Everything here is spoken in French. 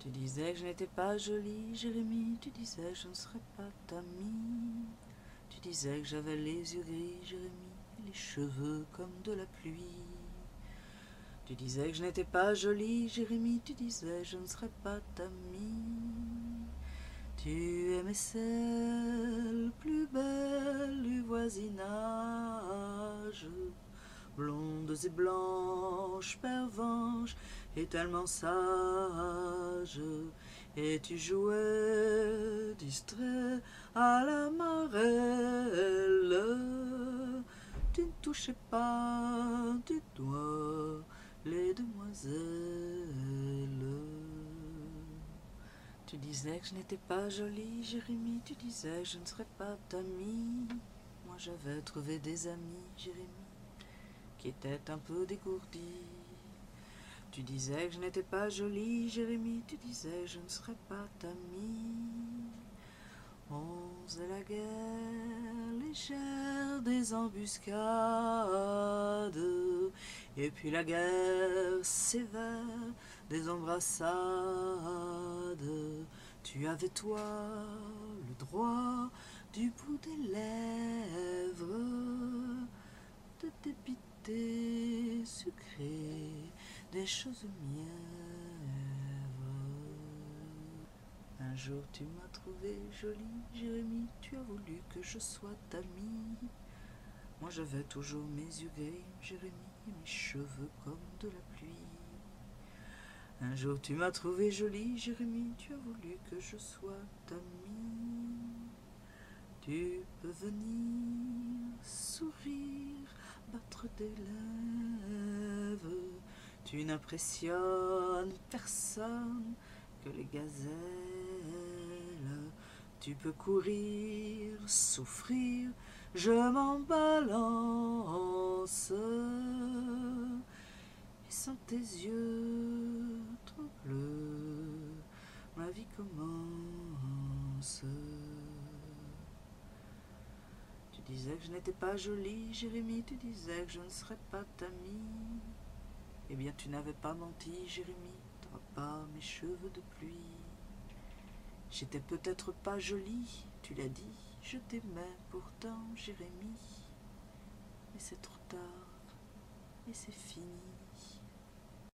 Tu disais que je n'étais pas jolie, Jérémie, tu disais que je ne serais pas ta mie. Tu disais que j'avais les yeux gris, Jérémie, et les cheveux comme de la pluie. Tu disais que je n'étais pas jolie, Jérémie, tu disais que je ne serais pas ta mie. Tu aimais celle plus belle du voisinage, blondes et blanches, pervenches et tellement sages. Et tu jouais distrait à la marelle. Tu ne touchais pas du doigt les demoiselles. Tu disais que je n'étais pas jolie, Jérémie, tu disais que je ne serais pas ta amie. Moi j'avais trouvé des amis, Jérémie, qui étaient un peu dégourdis. Tu disais que je n'étais pas jolie, Jérémie, tu disais que je ne serais pas ta amie. On faisait la guerre légère des embuscades, et puis la guerre sévère des embrassades. Tu avais toi le droit du bout des lèvres de débiter sucré des choses mièvres. Un jour tu m'as trouvé jolie, Jérémie, tu as voulu que je sois ta amie. Moi j'avais toujours mes yeux gris, Jérémie, et mes cheveux comme de la pluie. Un jour tu m'as trouvé jolie, Jérémie, tu as voulu que je sois ta amie. Tu peux venir sourire, battre des lèvres. Tu n'impressionnes personne que les gazelles. Tu peux courir, souffrir, je m'en balance. Et sans tes yeux trop bleus, ma vie commence. Tu disais que je n'étais pas jolie, Jérémie, tu disais que je ne serais pas ta amie. Eh bien tu n'avais pas menti, Jérémie, t'auras pas mes cheveux de pluie. J'étais peut-être pas jolie, tu l'as dit, je t'aimais pourtant, Jérémie. Mais c'est trop tard, et c'est fini.